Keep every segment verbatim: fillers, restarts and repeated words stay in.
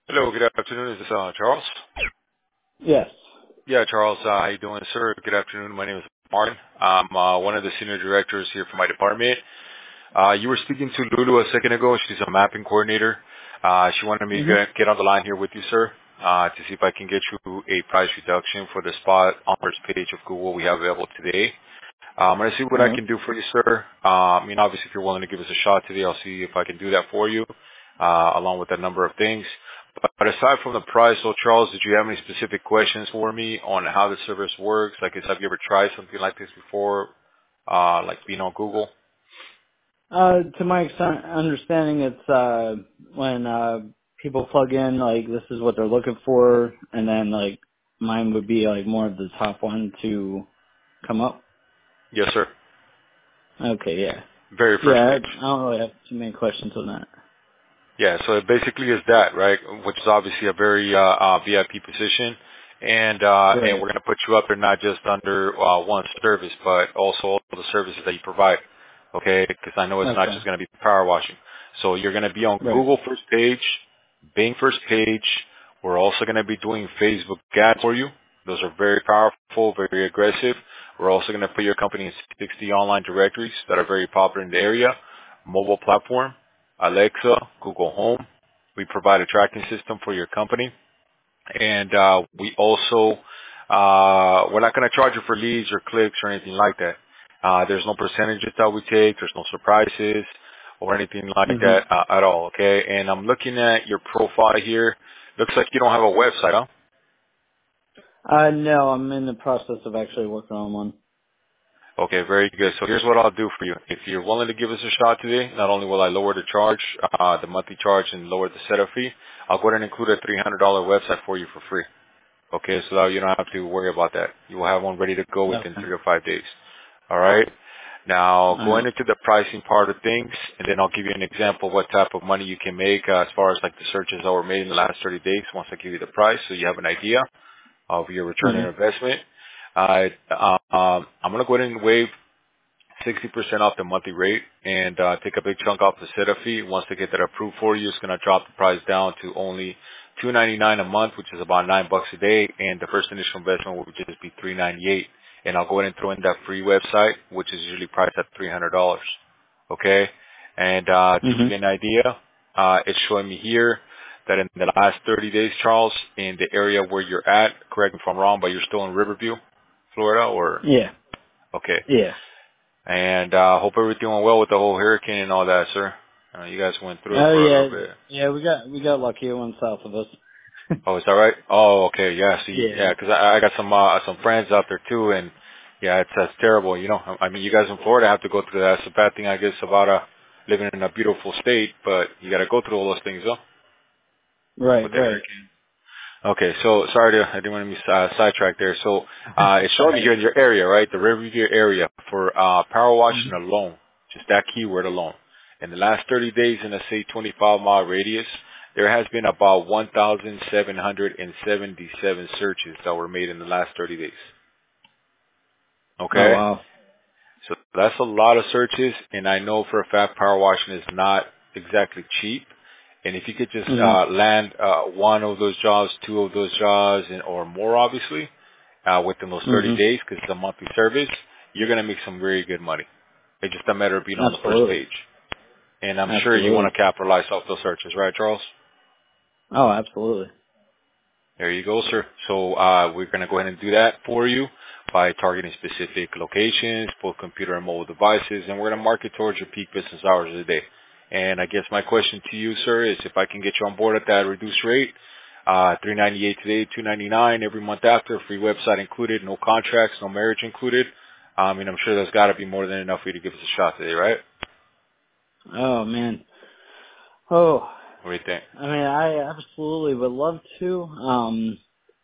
Hello, good afternoon. Is this uh, Charles? Yes. Yeah, Charles, uh, how you doing, sir? Good afternoon. My name is Martin. I'm uh, one of the senior directors here for my department. Uh, you were speaking to Lulu a second ago. She's a mapping coordinator. Uh, she wanted me to Mhm. get, get on the line here with you, sir, uh, to see if I can get you a price reduction for the spot on the first page of Google we have available today. Uh, I'm going to see what All I right. can do for you, sir. Uh, I mean, obviously, if you're willing to give us a shot today, I'll see if I can do that for you, uh, along with a number of things. But, but aside from the price, so Charles, did you have any specific questions for me on how the service works? Like, have you ever tried something like this before, uh, like being on Google? Uh, to my ex- understanding, it's uh when uh people plug in like this is what they're looking for, and then like mine would be like more of the top one to come up. Yes, sir. Okay. Yeah. Very Yeah. first I, I page. don't really have too many questions on that. Yeah, so it basically is that, right? Which is obviously a very uh, uh, V I P position, and uh, and Right. we're going to put you up there not just under uh, one service, but also all the services that you provide. Okay, because I know it's not Okay. just going to be power washing. So you're going to be on Right. Google first page, Bing first page. We're also going to be doing Facebook ads for you. Those are very powerful, very aggressive. We're also going to put your company in sixty online directories that are very popular in the area, mobile platform. Alexa, Google Home. We provide a tracking system for your company. And uh, we also, uh, we're not going to charge you for leads or clicks or anything like that. Uh, there's no percentages that we take. There's no surprises or anything like Mhm. that uh, at all, okay? And I'm looking at your profile here. Looks like you don't have a website, huh? Uh, no, I'm in the process of actually working on one. Okay, very good. So here's what I'll do for you. If you're willing to give us a shot today, not only will I lower the charge, uh, the monthly charge and lower the setup fee, I'll go ahead and include a three hundred dollars website for you for free. Okay, so that you don't have to worry about that. You will have one ready to go within Okay. three or five days. All right. Now, All going right. into the pricing part of things, and then I'll give you an example of what type of money you can make uh, as far as like the searches that were made in the last thirty days once I give you the price so you have an idea of your return on Mhm. investment. Uh, uh, um, I'm going to go ahead and waive sixty percent off the monthly rate and uh, take a big chunk off the setup fee. Once they get that approved for you, it's going to drop the price down to only two ninety-nine a month, which is about nine bucks a day, and the first initial investment will just be three ninety-eight. And I'll go ahead and throw in that free website, which is usually priced at three hundred dollars. Okay, and uh, to give Mhm. you an idea, uh, it's showing me here that in the last thirty days, Charles, in the area where you're at, correct me if I'm wrong, but you're still in Riverview, Florida, or Yeah. okay. Yeah. And uh hope everything went well with the whole hurricane and all that, sir. Uh, you guys went through it Oh for a little yeah. bit. Yeah. We got we got lucky. It went south of us. Oh, is that right? Oh, okay. Yeah. See, Yeah. yeah, 'cause I, I got some uh, some friends out there too, and yeah, it's that's terrible. You know, I mean, you guys in Florida have to go through that. It's a bad thing, I guess, about uh living in a beautiful state, but you got to go through all those things, though, Right. with the Right. hurricane. Okay, so sorry to, I didn't want to be uh, sidetracked there. So uh, it's It's all showing me right. here in your area, right? The Riverview area for uh, power washing Mhm. alone, just that keyword alone. In the last thirty days in a say twenty-five mile radius, there has been about one thousand seven hundred seventy-seven searches that were made in the last thirty days. Oh Okay? wow. So that's a lot of searches, and I know for a fact power washing is not exactly cheap. And if you could just Mhm. uh, land uh, one of those jobs, two of those jobs, and, or more, obviously, uh, within those thirty Mhm. days, because it's a monthly service, you're going to make some very good money. It's just a matter of being on the first Absolutely. page. And I'm sure you want Absolutely. to capitalize off those searches, right, Charles? Oh, absolutely. There you go, sir. So uh, we're going to go ahead and do that for you by targeting specific locations, both computer and mobile devices, and we're going to market towards your peak business hours of the day. And I guess my question to you, sir, is if I can get you on board at that reduced rate, uh, three ninety-eight today, two ninety-nine every month after, free website included, no contracts, no marriage included. I mean, I'm sure that's got to be more than enough for you to give us a shot today, right? Oh man. Oh, What do you think? I mean, I absolutely would love to. Um,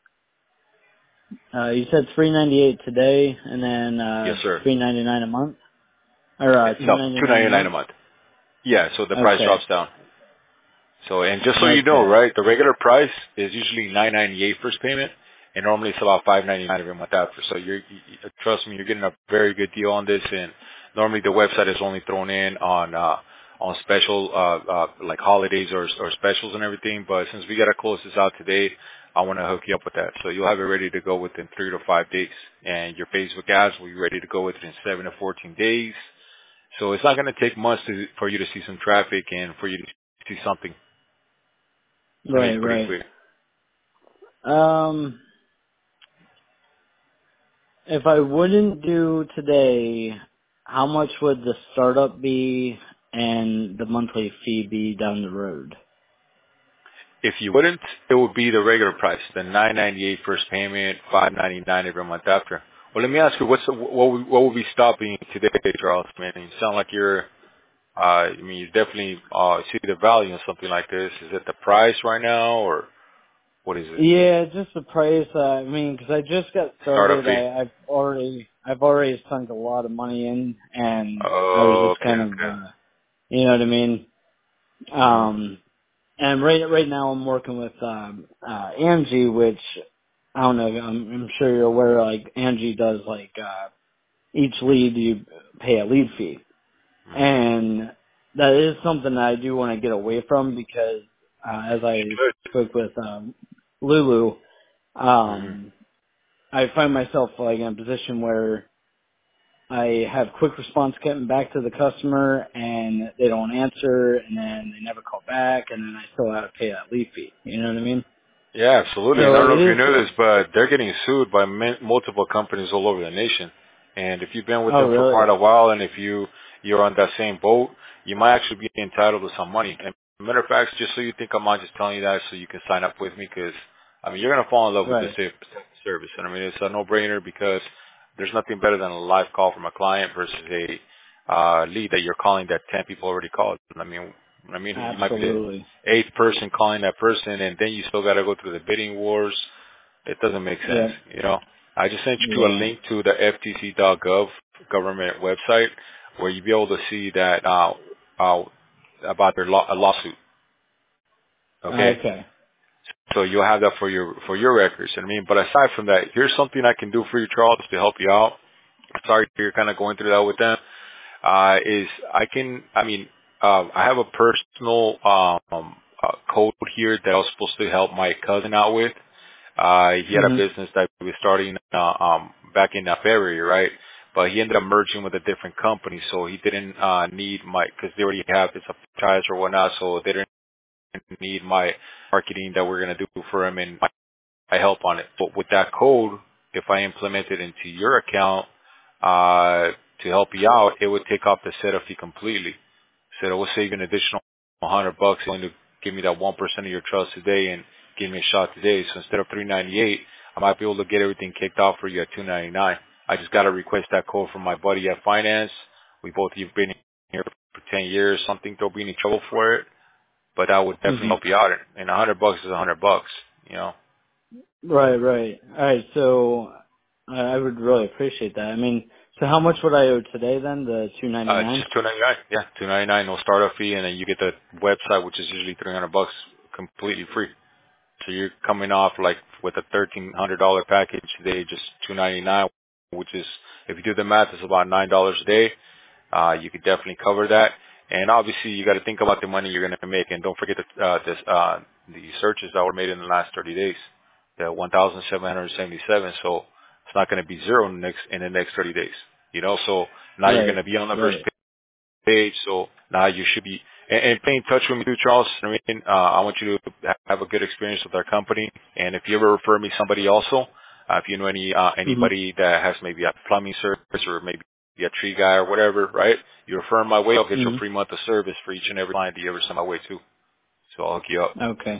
uh, you said three ninety eight today, and then Yes, uh, sir. three ninety nine a month, or uh, two No, ninety two nine a ninety-nine a month. month. Yeah, so the price Okay. drops down. So, and just so you know, Okay. right, the regular price is usually nine ninety-eight first payment, and normally it's about five ninety-nine every month after. So you're, you, you- trust me, you're getting a very good deal on this, and normally the website is only thrown in on, uh, on special, uh, uh, like holidays or, or specials and everything. But since we got to close this out today, I want to hook you up with that. So you'll have it ready to go within three to five days. And your Facebook ads will be ready to go within seven to fourteen days. So it's not going to take months to, for you to see some traffic and for you to see something. It's going to Right, be pretty right. quick. Um, if I wouldn't do today, how much would the startup be and the monthly fee be down the road? If you wouldn't, it would be the regular price, the nine ninety-eight first payment, five ninety-nine every month after. Well, let me ask you, what's the, what would, what would be stopping you today, Charles? Man, you sound like you're, uh, I mean, you definitely uh, see the value in something like this. Is it the price right now, or what is it? Yeah, just the price. Uh, I mean, because I just got Startup started, fee. I, I've already, I've already sunk a lot of money in, and I was Oh, just okay, kind of, okay. uh, you know what I mean. Mhm. Um, and right, right now I'm working with um, uh, Angie, which I don't know. I'm, I'm sure you're aware. Like Angie does, like uh, each lead you pay a lead fee, Mhm. and that is something that I do want to get away from because, uh, as I Good. spoke with um, Lulu. Mhm. Um, I find myself like in a position where I have quick response getting back to the customer and they don't answer and then they never call back and then I still have to pay that lead fee. You know what I mean? Yeah, absolutely. And So I don't know it if you is, know this, but they're getting sued by m- multiple companies all over the nation. And if you've been with oh them for quite really? a while, and if you you're on that same boat, you might actually be entitled to some money. And matter of fact, just so you think I'm not just telling you that, so you can sign up with me, because I mean you're gonna fall in love with this Right. sa- service. And I mean it's a no-brainer because there's nothing better than a live call from a client versus a uh, lead that you're calling that ten people already called. I mean, I mean you might be the Absolutely. eighth person calling that person, and then you still got to go through the bidding wars. It doesn't make sense, Yep. you know. I just sent you a Yeah. link to the F T C dot gov government website where you'll be able to see that uh, uh, about their law- a lawsuit. Okay, Okay. so you'll have that for your for your records. I mean, but aside from that, here's something I can do for you, Charles, to help you out. Sorry you're kind of going through that with them. Uh, is I can, I mean, uh, I have a personal um, uh, code here that I was supposed to help my cousin out with. Uh, he had a Mhm. business that we were starting uh, um, back in uh, February, right? But he ended up merging with a different company, so he didn't uh, need my, because they already have this advertise or whatnot, so they didn't need my marketing that we're going to do for him and my, my help on it. But with that code, if I implement it into your account uh, to help you out, it would take off the setup fee completely. So it will save you an additional hundred bucks going to give me that one percent of your trust today and give me a shot today. So instead of three ninety eight, I might be able to get everything kicked off for you at two ninety nine. I just got to request that code from my buddy at Finance. We both have been here for ten years. I don't think there'll be any trouble for it, but that would definitely Mhm. help you out. And a hundred bucks is a hundred bucks, you know. Right. Right. All right. So I I would really appreciate that. I mean, so how much would I owe today then? The two ninety Uh, nine. just two ninety nine. Yeah, two ninety nine, no startup fee, and then you get the website, which is usually three hundred bucks, completely free. So you're coming off like with a thirteen hundred dollar package today, just two ninety nine, which is, if you do the math, it's about nine dollars a day. Uh, you could definitely cover that. And obviously, you got to think about the money you're going to make, and don't forget the uh, this uh, the searches that were made in the last thirty days, the one thousand seven hundred seventy seven. So it's not going to be zero in the next in the next thirty days. You know, so now you're going Right. to be on the first Right. page. So now you should be, and, and stay in touch with me too, Charles. I mean, uh, I want you to ha- have a good experience with our company. And if you ever refer me somebody also, uh, if you know any, uh, Mhm. anybody that has maybe a plumbing service or maybe a tree guy or whatever, right? You refer 'em my way, I'll get you a Mhm. free month of service for each and every client that you ever send my way too. So I'll hook you up. Okay.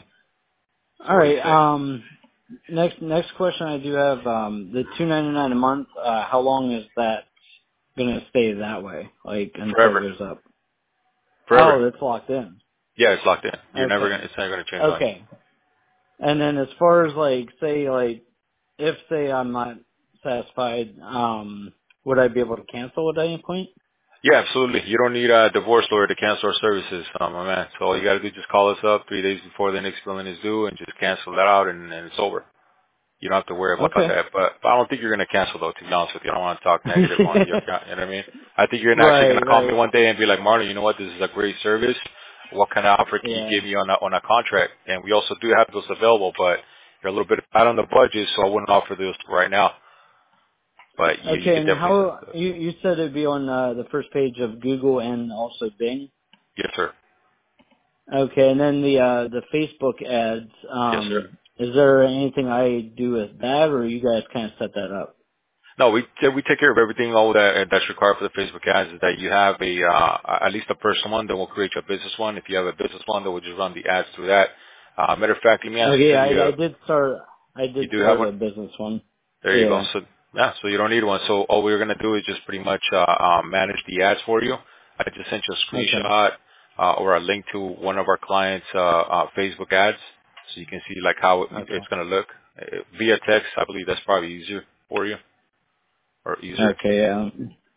So All what do you right. say? Um, next next question I do have um the two ninety nine a month. Uh, how long is that gonna stay that way? Like until it Forever. goes up? Forever. Oh, that's locked in. Yeah, it's locked in. You're never Okay. gonna, it's not gonna change on you. Okay. And then as far as like say like if say I'm not satisfied, um, would I be able to cancel at any point? Yeah, absolutely. You don't need a divorce lawyer to cancel our services, um, my man. So all you got to do is just call us up three days before the next billing is due and just cancel that out, and, and it's over. You don't have to worry about Okay. that. But, but I don't think you're going to cancel though, to be honest with you. I don't want to talk negative on your account. You know what I mean? I think you're actually going right, to call me right. one day and be like, Marlon, you know what? This is a great service. What kind of offer can you Yeah. give me on a, on a contract? And we also do have those available, but you're a little bit out on the budget, so I wouldn't offer those right now. But you, you Okay, could and definitely send how it. you you said it'd be on uh, the first page of Google and also Bing. Yes, sir. Okay, and then the uh the Facebook ads. Yes, sir. Um, is there anything I do with that, or you guys kind of set that up? No, we we take care of everything. All that that's required for the Facebook ads is that you have a uh, at least a personal one that will create your business one. If you have a business one, that will just run the ads through that. Uh, matter of fact, let me actually Okay, send I you. I A, did start I you did do have start one. a business one. There you go. Yeah. So yeah, so you don't need one. So all we're gonna do is just pretty much uh, uh, manage the ads for you. I just sent you a Okay. screenshot uh, or a link to one of our clients' uh, uh, Facebook ads, so you can see like how it, Okay. it's gonna look uh, via text. I believe that's probably easier for you or easier. Okay. Yeah.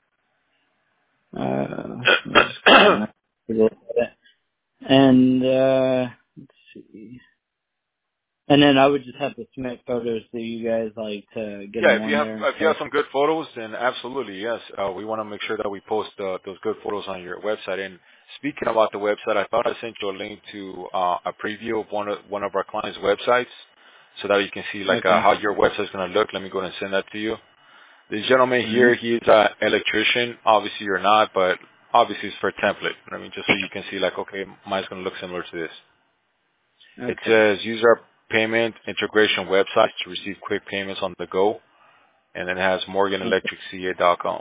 Uh, let me just go on that. Take a look at it. And uh, let's see. And then I would just have to submit photos to you guys, like to get Yeah, them if you on have there and if you have stuff. some good photos, then absolutely yes. Uh, we want to make sure that we post uh, those good photos on your website. And speaking about the website, I thought I sent you a link to uh, a preview of one of one of our clients' websites, so that you can see like uh, Okay. how your website is going to look. Let me go ahead and send that to you. This gentleman Mhm. here, he's an electrician. Obviously, you're not, but obviously it's for a template. I mean, just so you can see like, okay, mine's going to look similar to this. It Okay. says use our payment integration website to receive quick payments on the go, and then it has morgan Okay. electric c a dot com.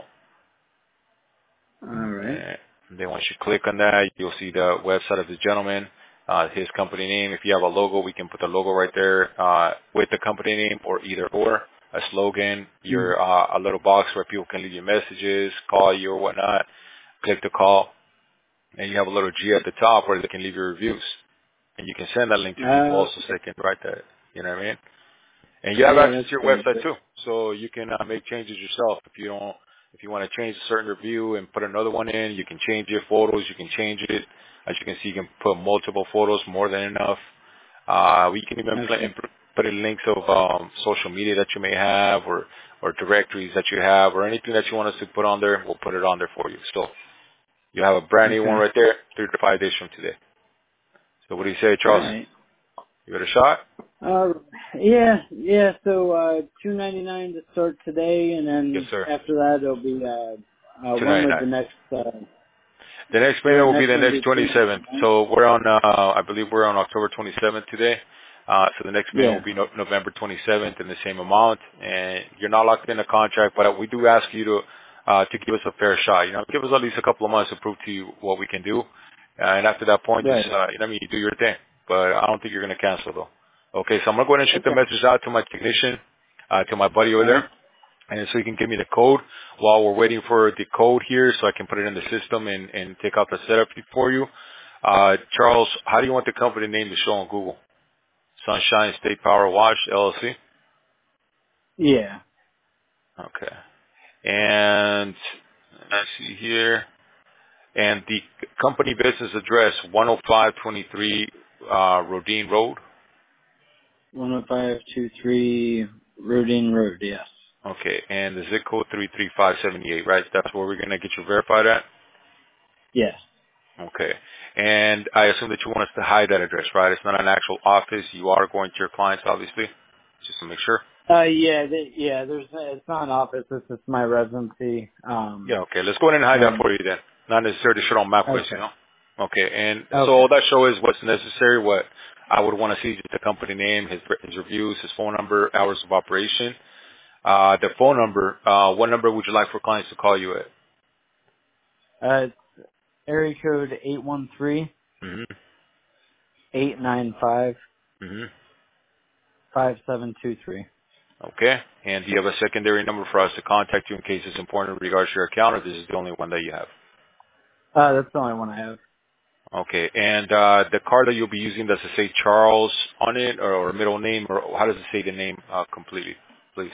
All right. And then once you click on that, you'll see the website of the gentleman, uh, his company name. If you have a logo, we can put the logo right there uh, with the company name or either or. A slogan, Mhm. your uh, a little box where people can leave you messages, call you or whatnot. Click the call, and you have a little G at the top where they can leave your reviews. And you can send that link to people Uh, also so they can write that. You know what I mean? And you have yeah, access that's to your pretty website good. too, so you can uh, make changes yourself. If you don't, if you want to change a certain review and put another one in, you can change your photos. You can change it. As you can see, you can put multiple photos, more than enough. Uh, we can even put Okay. in, put in links of um, social media that you may have, or or directories that you have, or anything that you want us to put on there. We'll put it on there for you. So you have a brand new one Okay. right there, three to five days from today. So what do you say, All Charles? right. You got a shot? Uh, yeah, yeah. So uh, two ninety nine to start today, and Yes, then sir. after that it'll be uh, uh, Two when ninety would nine. the next uh, The next the payment will be next the one next be three ninety twenty-seventh. nine? So we're on, uh, I believe we're on October twenty-seventh today. Uh, so the next payment Yeah. will be no- November twenty-seventh in the same amount. And you're not locked in a contract, but we do ask you to, uh, to give us a fair shot. You know, give us at least a couple of months to prove to you what we can do. Uh, and after that point, just, Right. uh, you know, I mean, you do your thing. But I don't think you're going to cancel though. Okay. So I'm going to go ahead and shoot the Okay. message out to my technician, uh, to my buddy over All there. right. And so you can give me the code while we're waiting for the code here so I can put it in the system and, and take out the setup for you. Uh, Charles, how do you want the company name to show on Google? Sunshine State Power Wash, L L C? Yeah. Okay. And let me see here. And the company business address, one oh five twenty-three uh, Rodine Road. One oh five two three Rodin Road. Yes. Okay. And the zip code three three five seven eight, right? That's where we're going to get you verified at? Yes. Okay. And I assume that you want us to hide that address, right? It's not an actual office. You are going to your clients, obviously, just to make sure. Uh, yeah, they, yeah. There's it's not an office. This is my residency. Um, Yeah, okay. Let's go ahead and hide that and for you then. Not necessarily to show on MapQuest, you okay. know? Okay. And so Okay. all that show is what's necessary, what I would want to see is the company name, his, his reviews, his phone number, hours of operation. Uh, the phone number, uh, what number would you like for clients to call you at? Uh, it's area code eight one three Mm-hmm. eight nine five Mm-hmm. five seven two three. Okay. And do you have a secondary number for us to contact you in case it's important in regards to your account, or this is the only one that you have? Uh, that's the only one I have. Okay. And uh, the card that you'll be using, does it say Charles on it, or, or middle name, or how does it say the name uh, completely, please?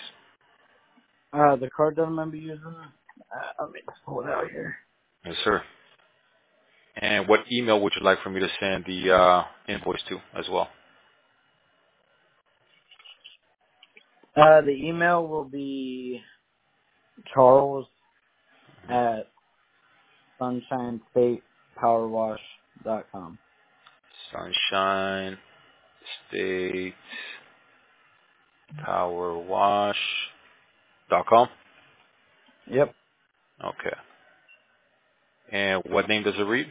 Uh, the card that I'm gonna be using. Uh, let me just pull it out here. Yes, sir. And what email would you like for me to send the uh, invoice to as well? Uh, the email will be Charles at sunshine state power wash dot com. Sunshine State Power Wash dot com. Yep. Okay. And what name does it read?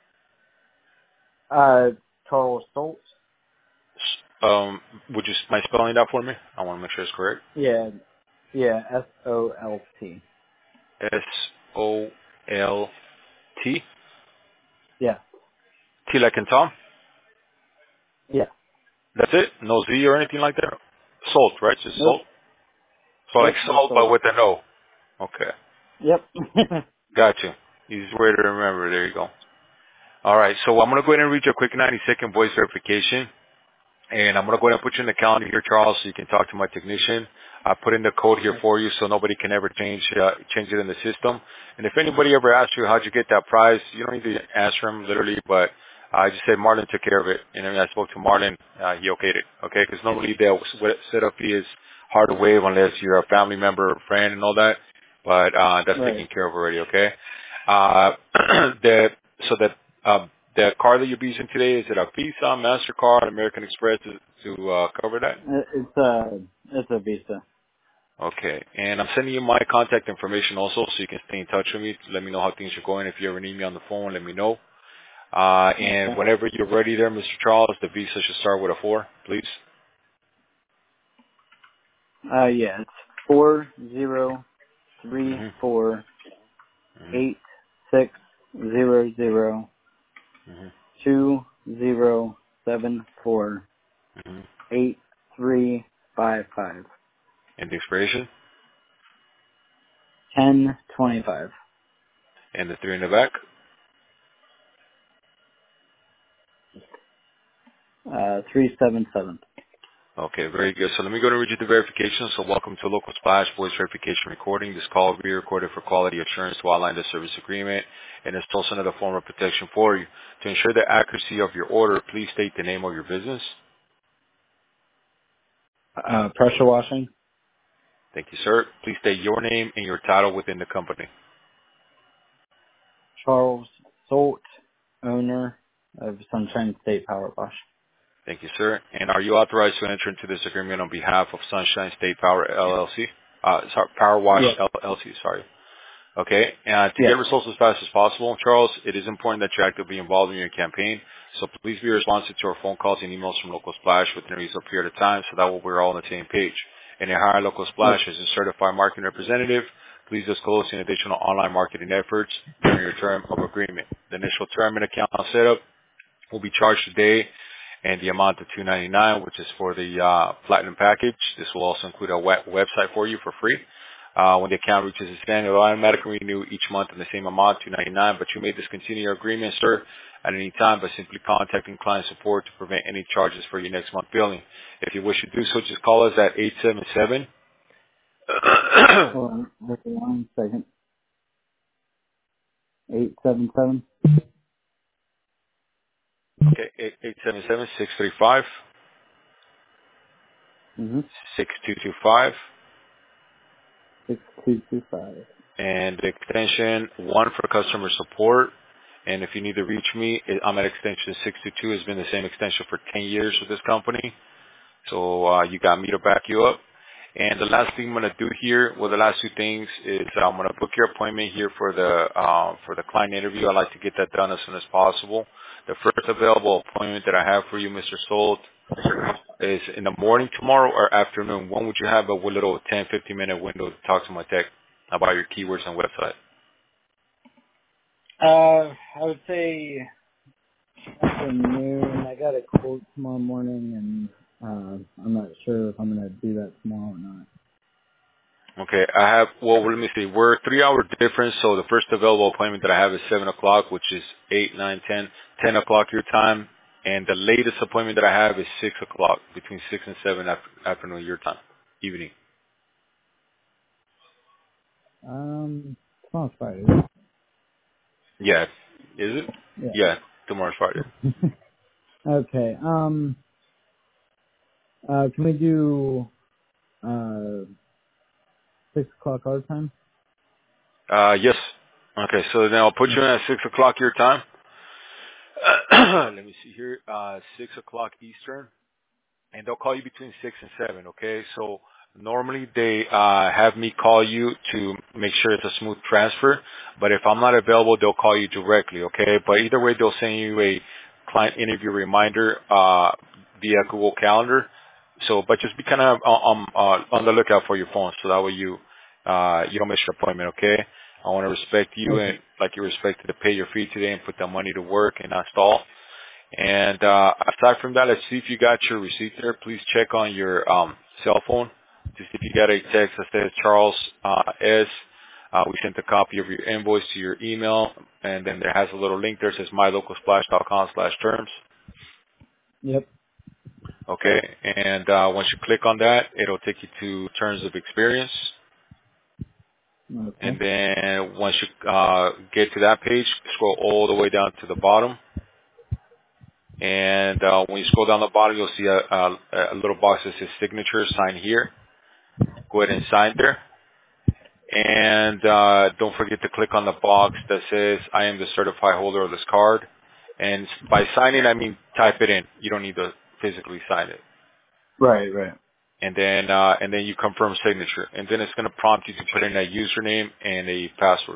Uh, Charles Stoltz. S- Um, would you mind spelling that for me? I want to make sure it's correct. Yeah. Yeah. S O L T. S O L T. Yeah. T like in Tom. Yeah. That's it. No Z or anything like that. Salt, right? Just Nope. salt. So like Yep. Just salt, but Stoltz. with an O. Okay. Yep. Got you. Easy way to remember. There you go. All right. So I'm gonna go ahead and read you a quick ninety second voice verification. And I'm going to go ahead and put you in the calendar here, Charles, so you can talk to my technician. I put in the code here for you so nobody can ever change uh, change it in the system. And if anybody ever asks you how'd you get that prize, you don't need to answer them literally, but I just said Marlon took care of it. And then I spoke to Marlon, uh, he okayed it. Okay, because normally the setup fee is hard to waive unless you're a family member or friend and all that. But uh, that's taken Right. care of already. Okay. Uh, the so that um, the card that you're using today, is it a Visa, MasterCard, American Express to, to uh, cover that? It- It's a it's a Visa. Okay. And I'm sending you my contact information also so you can stay in touch with me. Let me know how things are going. If you ever need me on the phone, let me know. Uh, and Okay. whenever you're ready there, Mister Charles, the Visa should start with a four, please. Uh, yeah. It's four zero three Mm-hmm. four Mm-hmm. eight six zero zero Mm-hmm. two zero seven four Mm-hmm. eight three five five And the expiration ten twenty five. and the three in the back. Uh, three seven seven. Okay, very good. So let me go to read you the verification. So welcome to Local Splash Voice Verification Recording. This call will be recorded for quality assurance to outline the service agreement, and it's also another form of protection for you. To ensure the accuracy of your order, please state the name of your business. Uh, pressure washing. Thank you, sir. Please state your name and your title within the company. Charles Solt, owner of Sunshine State Power Wash. Thank you, sir. And are you authorized to enter into this agreement on behalf of Sunshine State Power L L C? Uh, sorry, Power Wash Yes. L L C, sorry. Okay. And to get Yes. results as fast as possible, Charles, it is important that you're actively involved in your campaign. So please be responsive to our phone calls and emails from Local Splash within a reasonable period of time so that way we're all on the same page. And to hire Local Splash Okay. as a certified marketing representative, please disclose any additional online marketing efforts during your term of agreement. The initial term and account setup will be charged today and the amount of two ninety-nine, which is for the uh, platinum package. This will also include a web- website for you for free. Uh, when the account reaches its end, it will automatically renew each month in the same amount, two ninety-nine. But you may discontinue your agreement, sir, at any time by simply contacting client support to prevent any charges for your next month billing. If you wish to do so, just call us at eight seven seven. Hold on. Hold on one second. Eight seven seven. Okay, eight seven seven six three five Mm-hmm. six two two five. Six two two five. And the extension one for customer support. And if you need to reach me, it- I'm at extension sixty-two. It's been the same extension for ten years with this company. So uh, you got me to back you up. And the last thing I'm going to do here, well, the last two things is I'm going to book your appointment here for the uh, for the client interview. I'd like to get that done as soon as possible. The first available appointment that I have for you, Mister Solt, is in the morning tomorrow or afternoon. When would you have a little ten, fifteen minute window to talk to my tech about your keywords and website? Uh, I would say afternoon. I got a quote tomorrow morning, and uh, I'm not sure if I'm gonna do that tomorrow or not. Okay, I have, well, let me see. We're three hour difference, so the first available appointment that I have is seven o'clock, which is eight, nine, ten, ten o'clock your time. And the latest appointment that I have is six o'clock, between six and seven after, afternoon your time, evening. Um, tomorrow's Friday. Yeah. Is it? Yeah. Yeah, tomorrow's Friday. Okay. Um, uh, can we do? Uh, six o'clock our time. Uh, yes. Okay, so then I'll put Yeah. you in at six o'clock your time. Let me see here. Uh, six o'clock Eastern. And they'll call you between six and seven, okay? So normally they uh have me call you to make sure it's a smooth transfer, but if I'm not available, they'll call you directly, okay? But either way, they'll send you a client interview reminder uh via Google Calendar. So, but just be kind of um uh, on the lookout for your phone, so that way you uh you don't miss your appointment, okay? I want to respect you Okay. and like you respected to pay your fee today and put the money to work and not stall. And uh, aside from that, let's see if you got your receipt there. Please check on your um, cell phone to see if you got a text that says Charles uh, S. Uh, we sent a copy of your invoice to your email, and then there has a little link there that says mylocalsplash.com slash terms. Yep. Okay, and uh, once you click on that, it'll take you to terms of experience. And Okay. then once you uh, get to that page, scroll all the way down to the bottom. And uh, when you scroll down the bottom, you'll see a, a, a little box that says signature, sign here. Go ahead and sign there. And uh, don't forget to click on the box that says, I am the certified holder of this card. And by signing, I mean type it in. You don't need to physically sign it. Right. Right. And then, uh, and then you confirm signature. And then it's going to prompt you to put in a username and a password.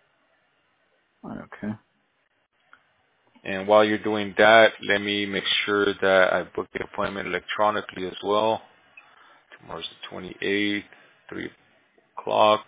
Okay. And while you're doing that, let me make sure that I book the appointment electronically as well. Tomorrow's the twenty-eighth, three o'clock.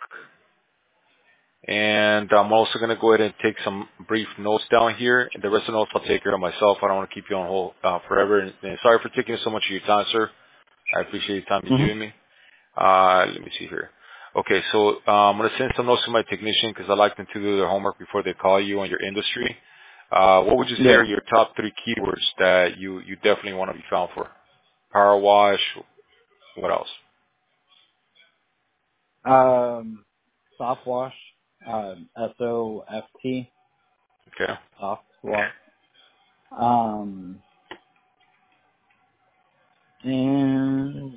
And I'm also going to go ahead and take some brief notes down here. And the rest of the notes I'll take care of myself. I don't want to keep you on hold uh, forever. And, and sorry for taking so much of your time, sir. I appreciate the time you're Mhm. giving me. Uh, let me see here. Okay, so uh, I'm going to send some notes to my technician because I like them to do their homework before they call you on your industry. Uh, what would you say Yeah. are your top three keywords that you, you definitely want to be found for? Power wash. What else? Um, soft wash. Uh, S O F T. Okay. Soft wash. Um, and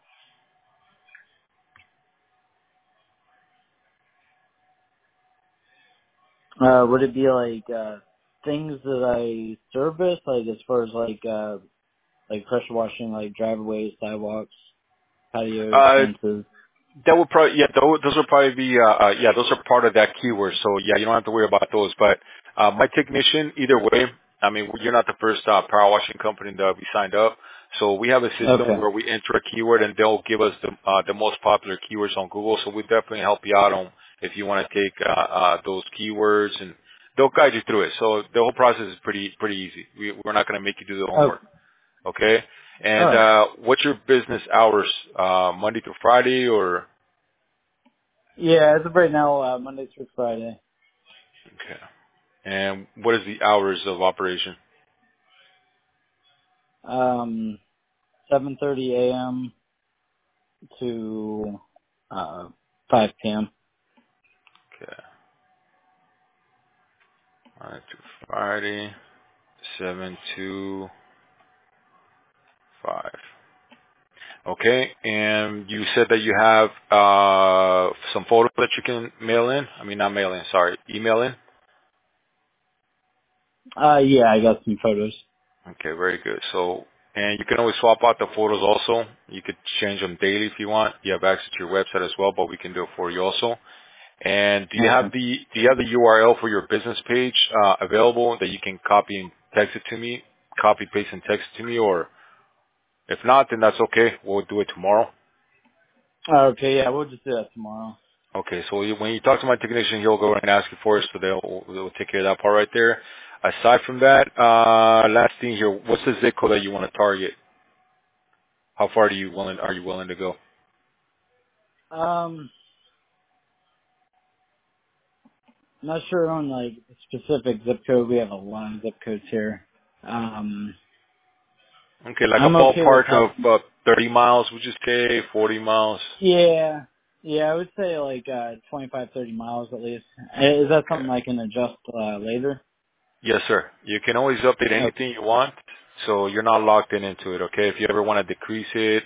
uh, would it be like uh things that I service, like as far as like uh like pressure washing, like driveways, sidewalks, patios, Uh, fences? That would probably, yeah, those, those would probably be, uh, uh, yeah, those are part of that keyword. So yeah, you don't have to worry about those. But, uh, my technician, either way, I mean, you're not the first, uh, power washing company that we signed up. So we have a system Okay. where we enter a keyword and they'll give us the, uh, the most popular keywords on Google. So we definitely help you out on if you want to take, uh, uh, those keywords and they'll guide you through it. So the whole process is pretty, pretty easy. We, we're not going to make you do the Oh, homework. Okay. all And, right. uh, what's your business hours, uh, Monday through Friday or? Yeah, as of right now, uh, Monday through Friday. Okay. And what is the hours of operation? Um, seven thirty a.m. to uh five p.m. Okay. Monday to Friday, seven to five. Okay. And you said that you have uh some photos that you can mail in. I mean, not mail in. Sorry, email in. Uh, yeah, I got some photos. Okay, very good. So, and you can always swap out the photos also. You could change them daily if you want. You have access to your website as well, but we can do it for you also. And do you Okay. have the do you have the U R L for your business page uh, available that you can copy and text it to me, copy paste and text it to me, or if not, then that's okay. We'll do it tomorrow. Okay, yeah, we'll just do that tomorrow. Okay, so you- when you talk to my technician, he'll go and ask you for it, so they'll they'll take care of that part right there. Aside from that, uh, last thing here, what's the zip code that you want to target? How far do you willing are you willing to go? Um, not sure on like specific zip code. We have a lot of zip codes here. Um, Okay, like a I'm okay with ballpark of having. uh, thirty miles, would you say? forty miles? Yeah, yeah, I would say like uh twenty-five, thirty miles at least. Uh, Is that Okay. something I can adjust uh, later? Yes, sir. You can always update Okay. anything you want, so you're not locked in into it, okay? If you ever want to decrease it,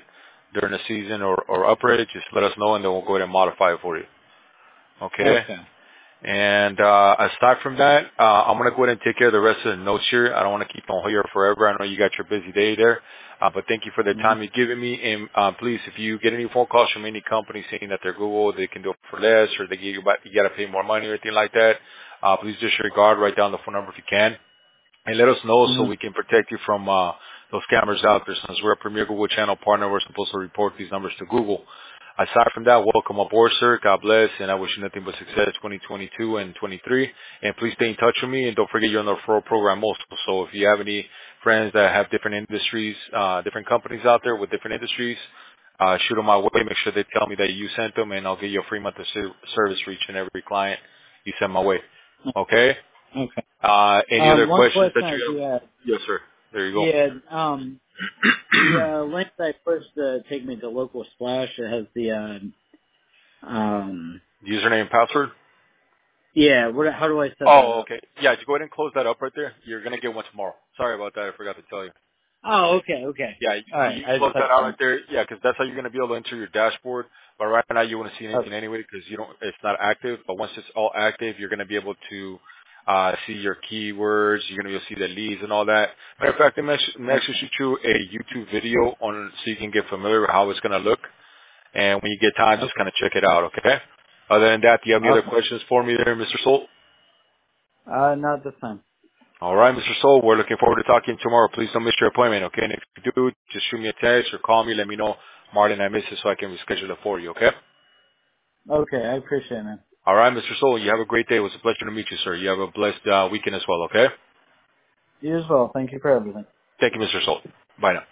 during the season or, or upgrade it, just let us know and then we'll go ahead and modify it for you. Okay? Okay. And uh aside from that, uh I'm gonna go ahead and take care of the rest of the notes here. I don't want to keep on here forever. I know you got your busy day there. Uh, but thank you for the hmm time you've given me. And uh, please, if you get any phone calls from any company saying that they're Google, they can do it for less, or they give you, about, you got to pay more money or anything like that, uh, please disregard. Write down the phone number if you can, and let us know so hmm we can protect you from uh, those scammers out there. Since we're a premier Google channel partner, we're supposed to report these numbers to Google. Aside from that, welcome aboard, sir. God bless, and I wish you nothing but success twenty twenty-two and twenty-three. And please stay in touch with me, and don't forget you're on the referral program also. So if you have any friends that have different industries, uh, different companies out there with different industries, uh, shoot them my way. Make sure they tell me that you sent them, and I'll give you a free month of ser- service for each and every client you send my way. Okay? Okay. Uh, any other Um, one questions question that I you do have? have. Yes, sir. There you go. Yeah. Um, the uh, link that I pushed to take me to Local Splash, it has the uh, um, Username and password? yeah. What? How do I set that Oh, up? okay. Yeah, just go ahead and close that up right there. You're going to get one tomorrow. Sorry about that. I forgot to tell you. Oh, okay, okay. Yeah, you, All right. you I close just have that out to. right there. Yeah, 'cause that's how you're going to be able to enter your dashboard. But right now you won't see Okay. anything anyway 'cause you don't. It's not active. But once it's all active, you're going to be able to uh see your keywords. You're going to be able to see the leads and all that. Matter of fact, I'm actually I'm actually Okay. shoot you a YouTube video on so you can get familiar with how it's going to look. And when you get time, just Okay. kind of check it out. Okay. Other than that, do you have any other Okay. questions for me there, Mister Solt? Uh, not this time. All right, Mister Soul, we're looking forward to talking tomorrow. Please don't miss your appointment, okay? And if you do, just shoot me a text or call me. Let me know, Marlon, I missed it so I can reschedule it for you, okay? Okay, I appreciate it, man. All right, Mister Soul, you have a great day. It was a pleasure to meet you, sir. You have a blessed uh, weekend as well, okay? You as well. Thank you for everything. Thank you, Mister Soul. Bye now.